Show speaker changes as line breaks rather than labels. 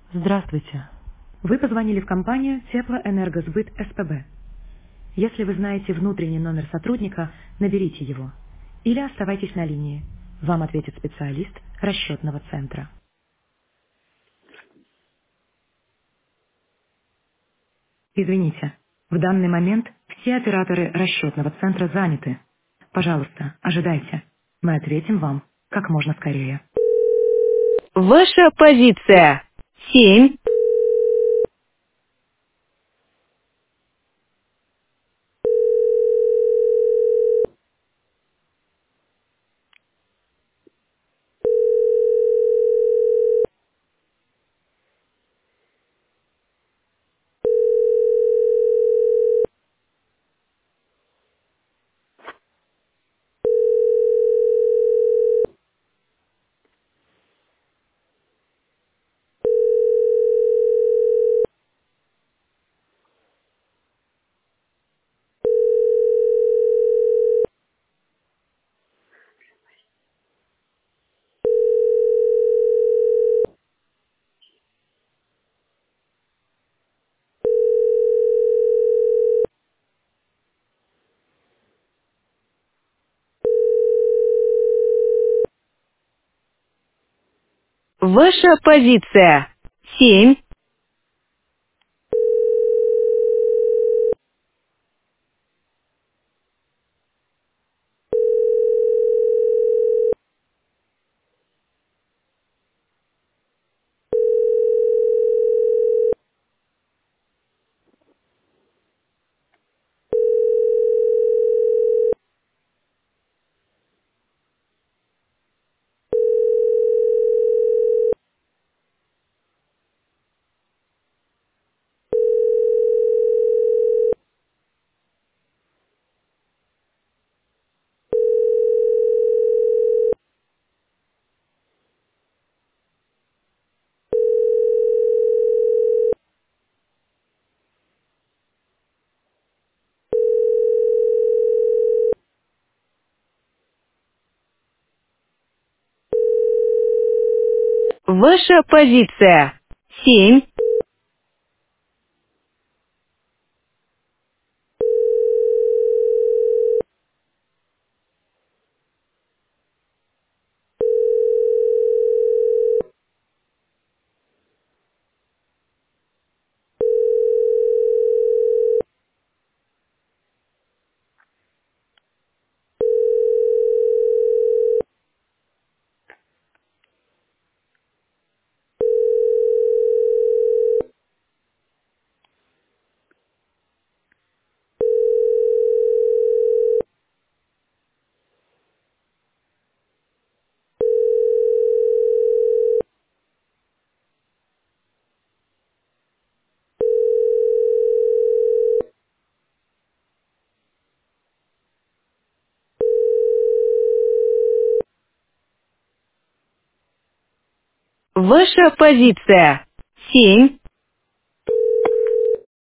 Здравствуйте. Вы позвонили в компанию Теплоэнергосбыт СПБ. Если вы знаете внутренний номер сотрудника, наберите его. Или оставайтесь на линии. Вам ответит специалист расчетного центра. Извините, в данный момент все операторы расчетного центра заняты. Пожалуйста, ожидайте. Мы ответим вам как можно скорее. Ваша позиция. 7. Ваша позиция. 7. Ваша позиция. 7. Ваша позиция. 7.